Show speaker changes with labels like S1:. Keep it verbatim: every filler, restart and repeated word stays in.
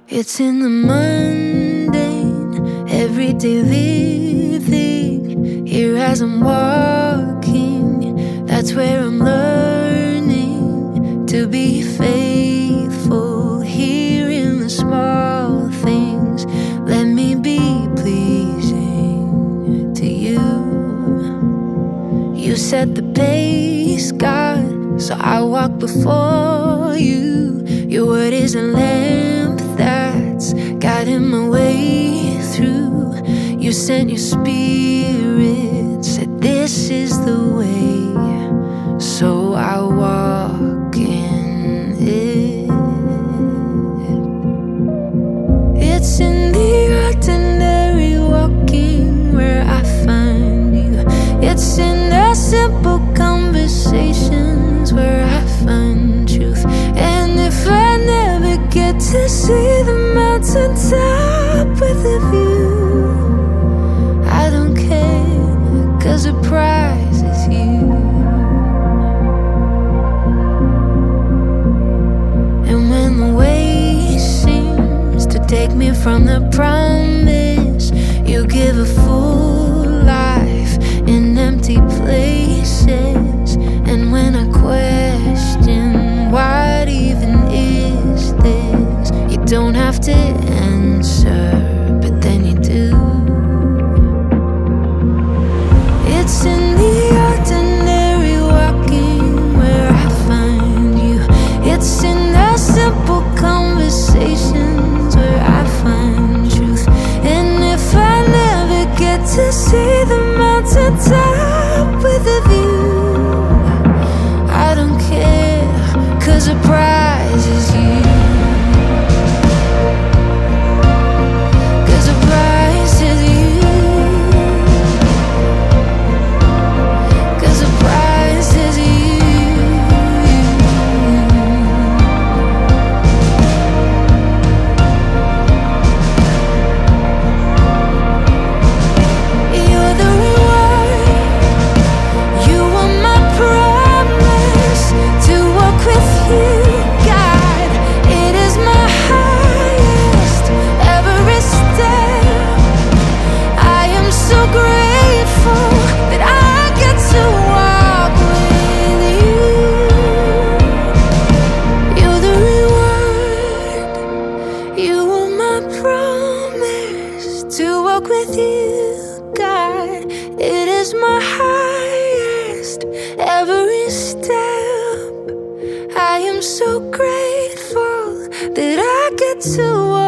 S1: It's in the mundane, everyday living. Here as I'm walking, that's where I'm learning to be faithful. Here in the small things, let me be pleasing to you. You set the pace, God, so I walk before you. Your word is a lamp that's guiding my way through. You sent your spirit, said this is the way, so I walk in it. It's in the ordinary walking where I find you. It's in the simple conversations where I find truth. And if I never get to see the mountain top with a view, I don't care, 'cause the prize is you. And when the way seems to take me from the promise, you give a full life in empty places. And when I question what even is this, you don't have to answer, but then you do. It's in the ordinary walking where I find you. It's in the simple conversations where I find truth. And if I never get to see the mountain top with a view, I don't care, 'cause the prize is you. With you, God, it is my highest every step. I am so grateful that I get to walk